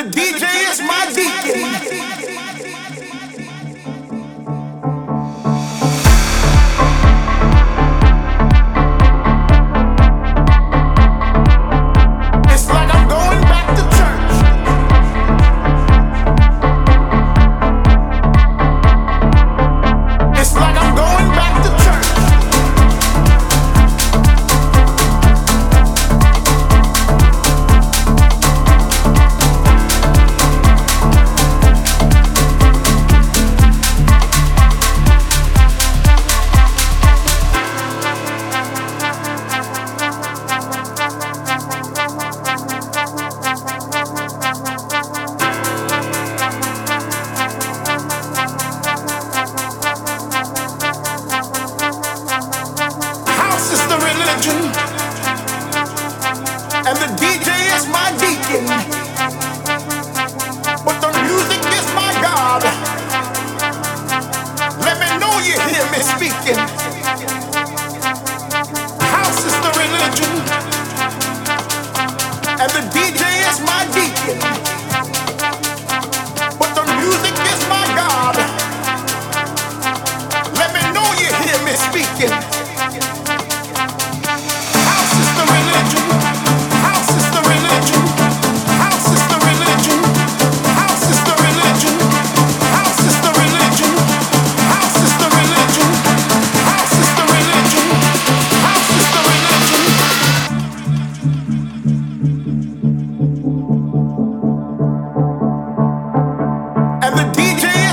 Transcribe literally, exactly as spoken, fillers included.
D J is my deacon. And the D J is my deacon, but the music is my God. Let me know you hear me speaking. House is the religion, and the D J is my deacon, but the music is my God. Let me know you hear me speaking. And the D J